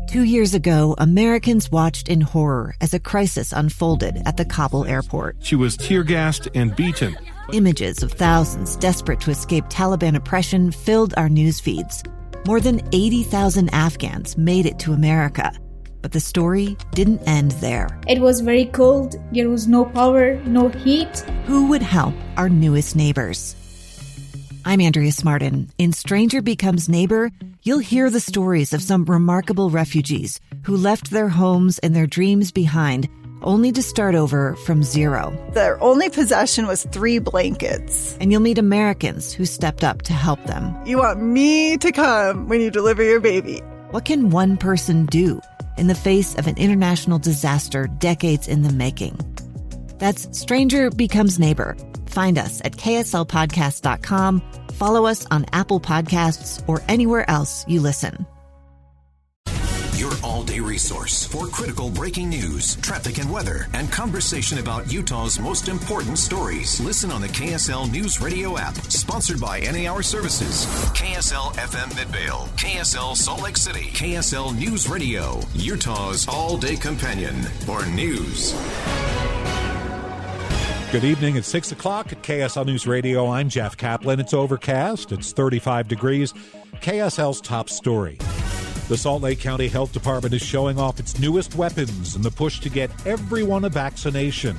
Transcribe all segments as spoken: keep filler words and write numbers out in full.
Two years ago, Americans watched in horror as a crisis unfolded at the Kabul airport. She was tear-gassed and beaten. Images of thousands desperate to escape Taliban oppression filled our news feeds. More than eighty thousand Afghans made it to America. But the story didn't end there. It was very cold. There was no power, no heat. Who would help our newest neighbors? I'm Andrea Smartin. In Stranger Becomes Neighbor, you'll hear the stories of some remarkable refugees who left their homes and their dreams behind, only to start over from zero. Their only possession was three blankets. And you'll meet Americans who stepped up to help them. You want me to come when you deliver your baby. What can one person do in the face of an international disaster decades in the making? That's Stranger Becomes Neighbor. Find us at K S L podcast dot com. Follow us on Apple Podcasts or anywhere else you listen. Your all-day resource for critical breaking news, traffic and weather, and conversation about Utah's most important stories. Listen on the K S L News Radio app, sponsored by N A R Services, K S L F M Midvale, K S L Salt Lake City, K S L News Radio, Utah's all-day companion for news. Good evening. It's six o'clock at K S L News Radio. I'm Jeff Kaplan. It's overcast. It's thirty-five degrees. K S L's top story. The Salt Lake County Health Department is showing off its newest weapons in the push to get everyone a vaccination.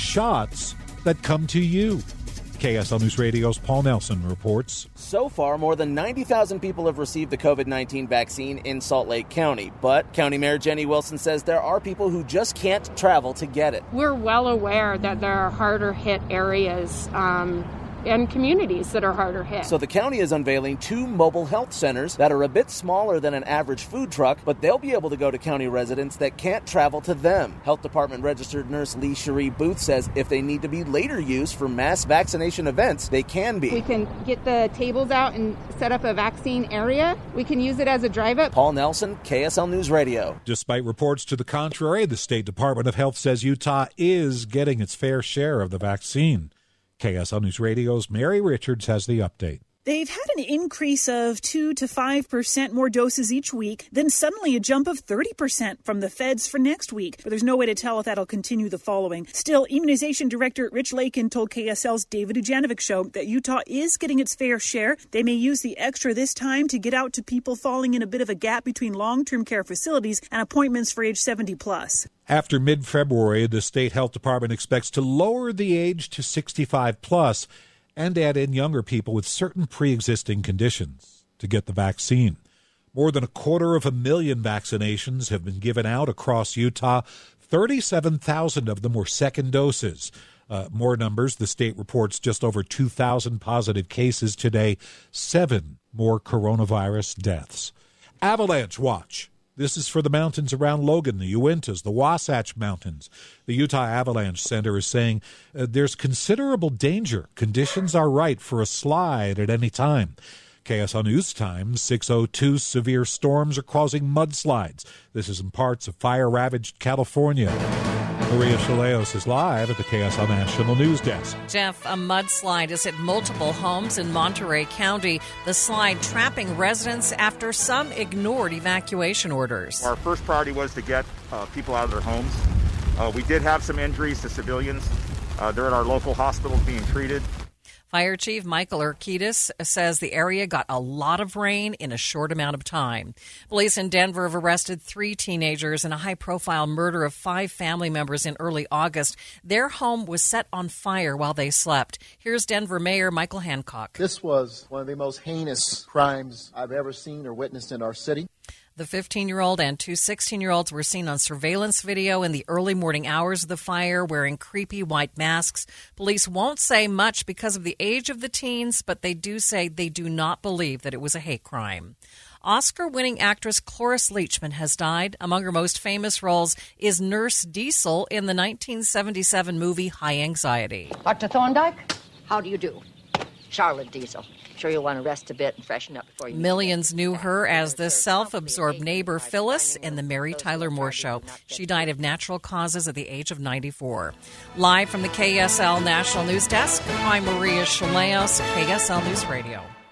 Shots that come to you. K S L News Radio's Paul Nelson reports. So far, more than ninety thousand people have received the covid nineteen vaccine in Salt Lake County. But County Mayor Jenny Wilson says there are people who just can't travel to get it. We're well aware that there are harder hit areas um, and communities that are harder hit. So the county is unveiling two mobile health centers that are a bit smaller than an average food truck, but they'll be able to go to county residents that can't travel to them. Health Department registered nurse Lee Cherie Booth says if they need to be later used for mass vaccination events, they can be. We can get the tables out and set up a vaccine area. We can use it as a drive-up. Paul Nelson, K S L News Radio. Despite reports to the contrary, the State Department of Health says Utah is getting its fair share of the vaccine. K S L News Radio's Mary Richards has the update. They've had an increase of two to five percent more doses each week, then suddenly a jump of thirty percent from the feds for next week. But there's no way to tell if that'll continue the following. Still, Immunization Director Rich Lakin told K S L's David Ujanovic Show that Utah is getting its fair share. They may use the extra this time to get out to people falling in a bit of a gap between long-term care facilities and appointments for age seventy plus. After mid-February, the State Health Department expects to lower the age to sixty-five plus and add in younger people with certain pre-existing conditions to get the vaccine. More than a quarter of a million vaccinations have been given out across Utah. thirty-seven thousand of them were second doses. Uh, more numbers, the state reports just over two thousand positive cases today, seven more coronavirus deaths. Avalanche watch. This is for the mountains around Logan, the Uintas, the Wasatch Mountains. The Utah Avalanche Center is saying uh, there's considerable danger. Conditions are right for a slide at any time. K S L News Time, six oh two severe storms are causing mudslides. This is in parts of fire-ravaged California. Maria Chaleos is live at the K S L National News Desk. Jeff, a mudslide has hit multiple homes in Monterey County. The slide trapping residents after some ignored evacuation orders. Our first priority was to get uh, people out of their homes. Uh, we did have some injuries to civilians. Uh, they're at our local hospitals being treated. Fire Chief Michael Urquidez says the area got a lot of rain in a short amount of time. Police in Denver have arrested three teenagers in a high-profile murder of five family members in early August. Their home was set on fire while they slept. Here's Denver Mayor Michael Hancock. This was one of the most heinous crimes I've ever seen or witnessed in our city. The fifteen-year-old and two sixteen-year-olds were seen on surveillance video in the early morning hours of the fire wearing creepy white masks. Police won't say much because of the age of the teens, but they do say they do not believe that it was a hate crime. Oscar-winning actress Cloris Leachman has died. Among her most famous roles is Nurse Diesel in the nineteen seventy-seven movie High Anxiety. Doctor Thorndike, how do you do? Charlotte Diesel. Sure you'll want to rest a bit and freshen up before you... Millions knew her as the self-absorbed neighbor Phyllis in the Mary Tyler Moore Show. She died of natural causes at the age of ninety-four. Live from the K S L National News Desk, I'm Maria Chaleos, K S L News Radio.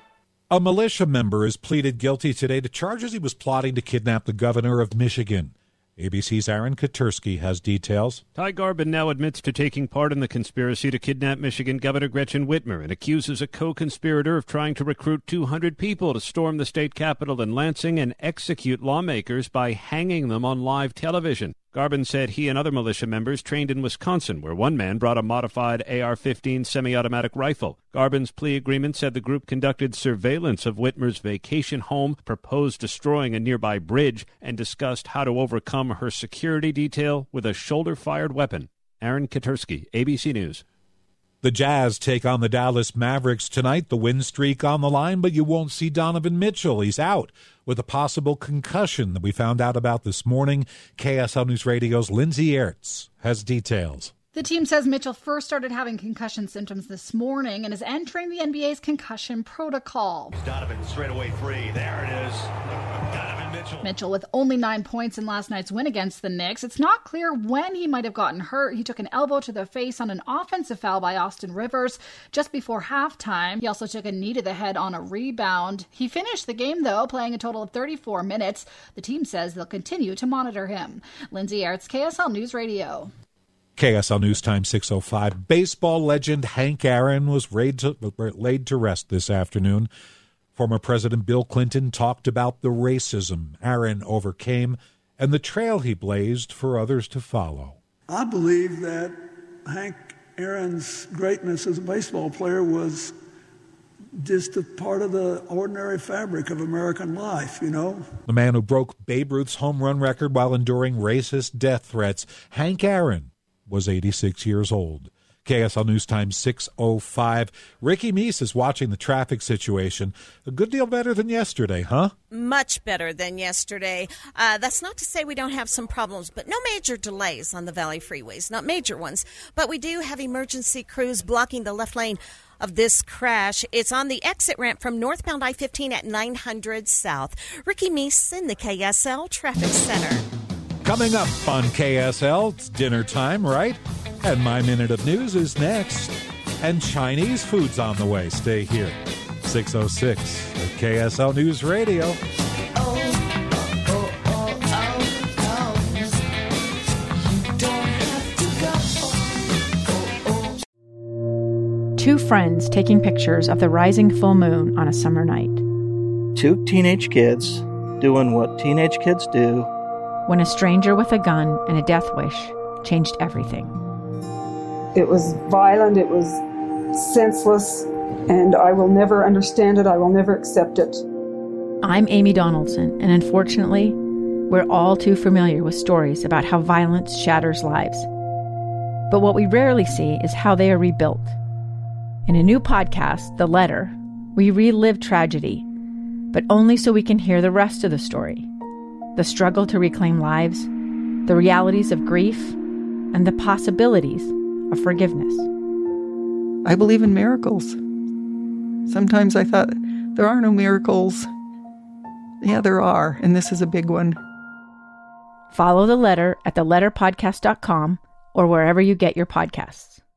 A militia member has pleaded guilty today to charges he was plotting to kidnap the governor of Michigan. A B C's Aaron Katursky has details. Ty Garbin now admits to taking part in the conspiracy to kidnap Michigan Governor Gretchen Whitmer and accuses a co-conspirator of trying to recruit two hundred people to storm the state capitol in Lansing and execute lawmakers by hanging them on live television. Garbin said he and other militia members trained in Wisconsin, where one man brought a modified A R fifteen semi-automatic rifle. Garbin's plea agreement said the group conducted surveillance of Whitmer's vacation home, proposed destroying a nearby bridge, and discussed how to overcome her security detail with a shoulder-fired weapon. Aaron Katursky, A B C News. The Jazz take on the Dallas Mavericks tonight. The win streak on the line, but you won't see Donovan Mitchell. He's out with a possible concussion that we found out about this morning. K S L News Radio's Lindsay Ertz has details. The team says Mitchell first started having concussion symptoms this morning and is entering the N B A's concussion protocol. Donovan straight away free. There it is. Donovan Mitchell. Mitchell with only nine points in last night's win against the Knicks. It's not clear when he might have gotten hurt. He took an elbow to the face on an offensive foul by Austin Rivers just before halftime. He also took a knee to the head on a rebound. He finished the game, though, playing a total of thirty-four minutes. The team says they'll continue to monitor him. Lindsay Ertz, K S L News Radio. K S L News Time six oh five. Baseball legend Hank Aaron was laid to, laid to rest this afternoon. Former President Bill Clinton talked about the racism Aaron overcame and the trail he blazed for others to follow. I believe that Hank Aaron's greatness as a baseball player was just a part of the ordinary fabric of American life, you know. The man who broke Babe Ruth's home run record while enduring racist death threats, Hank Aaron, was eighty-six years old. K S L News Time six oh five. Ricky Meese is watching the traffic situation. A good deal better than yesterday, huh? Much better than yesterday. Uh, that's not to say we don't have some problems, but no major delays on the Valley freeways, not major ones. But we do have emergency crews blocking the left lane of this crash. It's on the exit ramp from northbound I fifteen at nine hundred South. Ricky Meese in the K S L Traffic Center. Coming up on K S L, it's dinner time, right? And My Minute of News is next. And Chinese food's on the way. Stay here. six oh six at K S L News Radio. Two friends taking pictures of the rising full moon on a summer night. Two teenage kids doing what teenage kids do. When a stranger with a gun and a death wish changed everything. It was violent, it was senseless, and I will never understand it, I will never accept it. I'm Amy Donaldson, and unfortunately, we're all too familiar with stories about how violence shatters lives. But what we rarely see is how they are rebuilt. In a new podcast, The Letter, we relive tragedy, but only so we can hear the rest of the story. The struggle to reclaim lives, the realities of grief, and the possibilities of forgiveness. I believe in miracles. Sometimes I thought, there are no miracles. Yeah, there are, and this is a big one. Follow The Letter at the letter podcast dot com or wherever you get your podcasts.